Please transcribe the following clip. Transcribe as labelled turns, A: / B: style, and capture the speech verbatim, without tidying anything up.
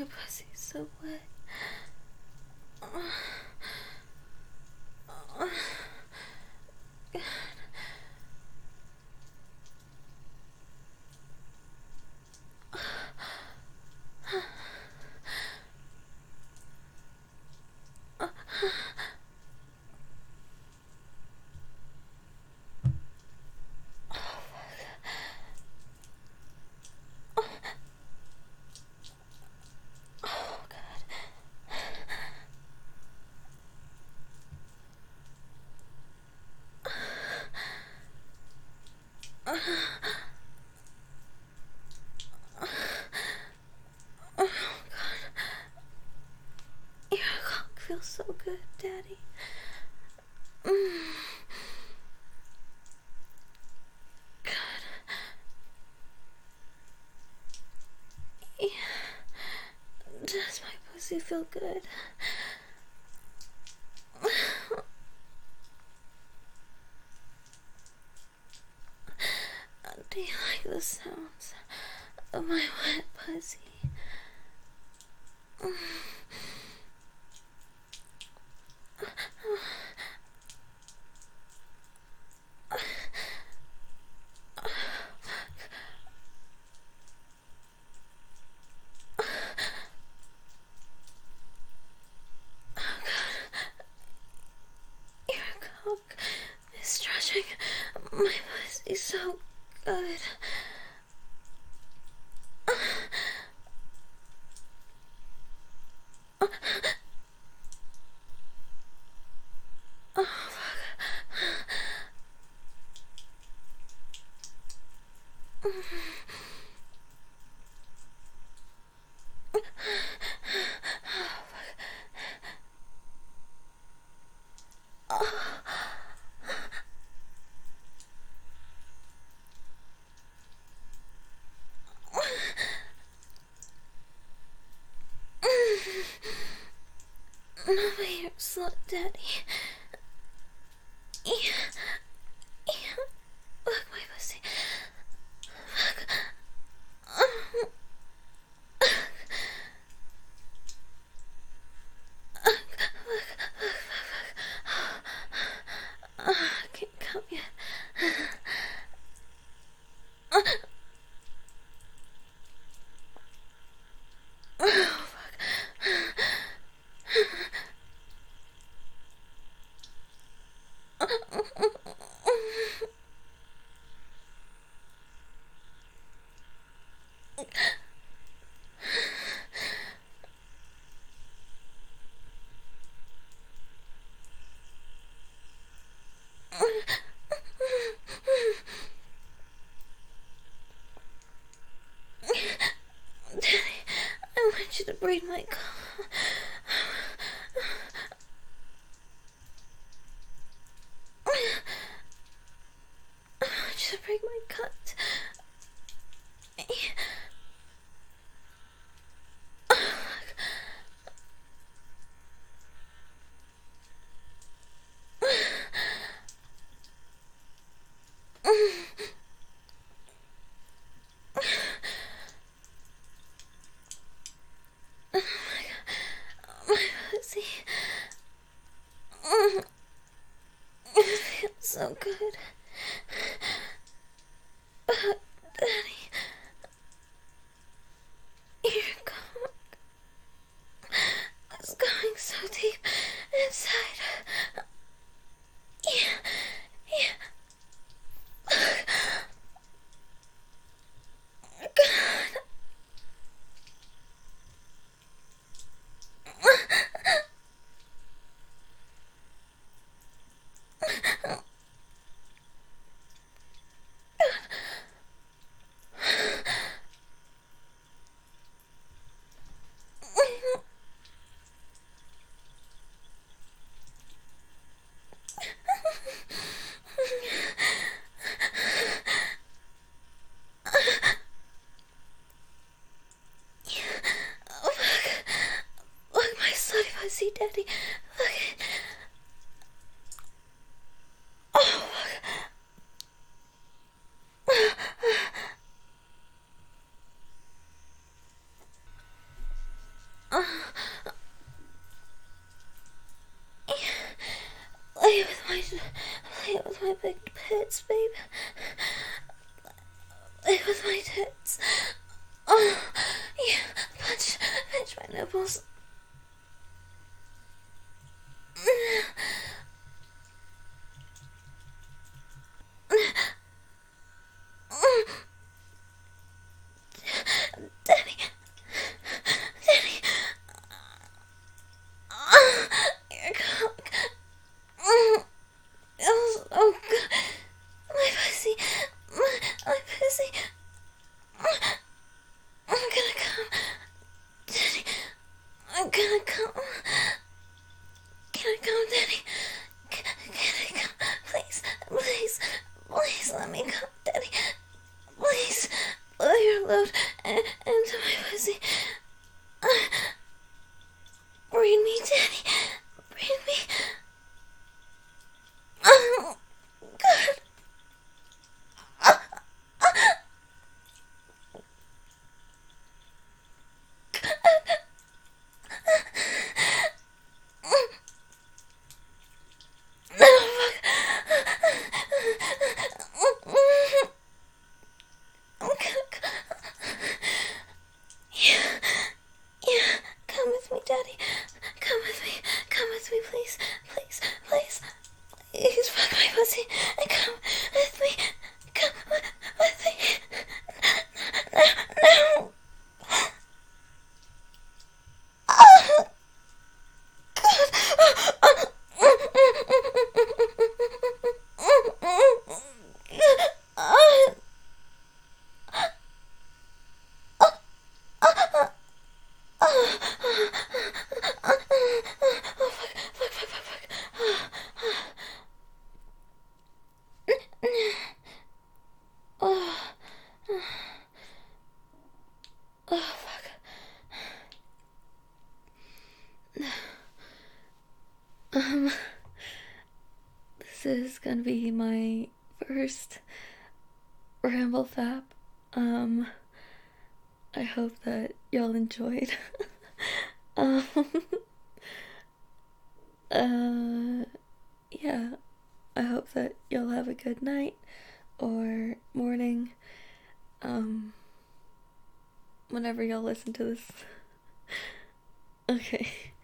A: My pussy's so wet. Your cock feels so good, Daddy. Mm. Good. Yeah. Does my pussy feel good? Do you like the sounds of my wet pussy? Mm. Your cock is stretching my pussy so good. Oh, fuck. No, but you're a slut, Daddy. Yeah. Yeah. Fuck my pussy. Fuck. Oh. Fuck. Fuck. Fuck. I can't come yet. Oh, fuck. Daddy, I want you to breathe my cum. I want you to break my cunt. Oh my god, my pussy. It feels so good. But, Daddy, your cock is going so deep inside. Yeah, yeah. God. Oh, fuck. Look, my slutty pussy, Daddy. Look it. Oh, fuck. my big tits, babe. It was my tits. Oh, yeah. Punch, punch my nipples. Daddy. Daddy. Your cock. Oh, oh God. My pussy. My, my pussy. I'm gonna come. Daddy. I'm gonna come. Can I come, Daddy? Can, can I come? Please, please, please let me come, Daddy. Please, blow your load into my pussy. Breathe me, Daddy. Breathe me. Oh, God. Daddy, come with me. Come with me, please. Please, please. Please fuck my pussy and come with me. Come with, with me. No, no. Oh, God. Oh, fuck. Um, this is gonna be my first ramble fap. Um, I hope that y'all enjoyed. um, uh, yeah, I hope that y'all have a good night or morning, um, whenever y'all listen to this. Okay.